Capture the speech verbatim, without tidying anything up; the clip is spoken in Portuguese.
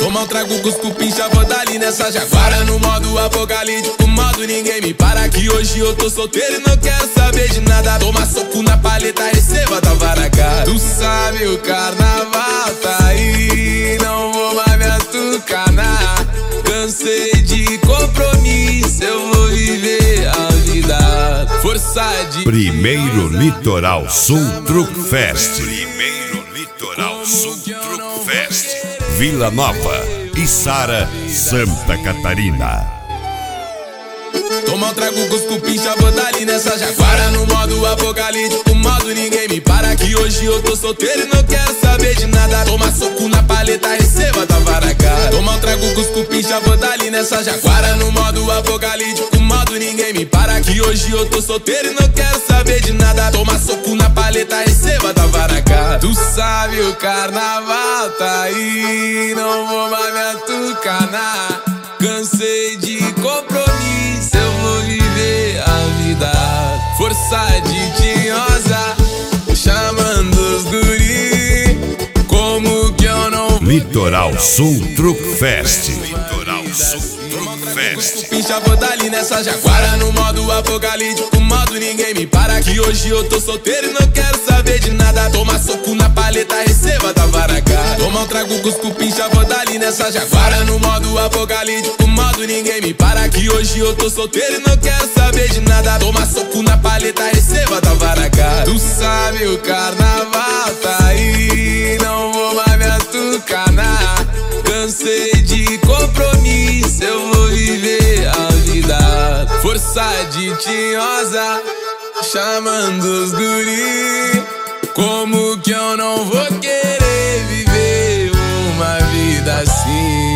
Toma um trago, cusco, pincha, vou dali nessa jaguara. No modo apocalíptico, modo ninguém me para. Que hoje eu tô solteiro e não quero saber de nada. Toma soco na paleta, receba da vara cara. Tu sabe o carnaval tá aí, não vou mais me atucanar. Cansei de compromisso, eu vou viver a vida. Força de... Primeiro Litoral Sul Truck Fest. Primeiro Litoral Sul Truck Fest. Vila Nova, Içara, Santa Catarina. Toma um trago, cusco, pincha, vou dali nessa jaguara. No modo apocalíptico, modo ninguém me para. Que hoje eu tô solteiro e não quero saber de nada. Toma soco na paleta, receba da vara cara. Toma um trago, cusco, pincha, vou dali nessa jaguara. No modo apocalíptico, modo ninguém me para. Que hoje eu tô solteiro e não quero saber de nada. Toma soco na paleta, receba da vara cara. Tu sabe o carnaval tá aí, não vou mais me atucanar. Cansei de compromisso, eu vou viver a vida. Força de tinhosa, chamando os guri. Como que eu não vou... Litoral Sul Truck Fest. Litoral Sul Truck Fest. Pincha, vou dali nessa jaguara. No modo apocalíptico, modo ninguém me para. Que hoje eu tô solteiro e não quero saber de nada. Toma soco na paleta, receba da vara cara. Toma um trago, cusco, pincha, vou dali nessa jaguara. No modo apocalíptico, modo ninguém me para. Que hoje eu tô solteiro e não quero saber de nada. Toma soco na paleta, receba da vara cara. Tu sabe o carnaval tá aí, não vou mais me atucanar. Cansei de compromisso, eu vou viver a vida. Força de tinhosa, chamando os guri. Como que eu não vou querer viver uma vida assim?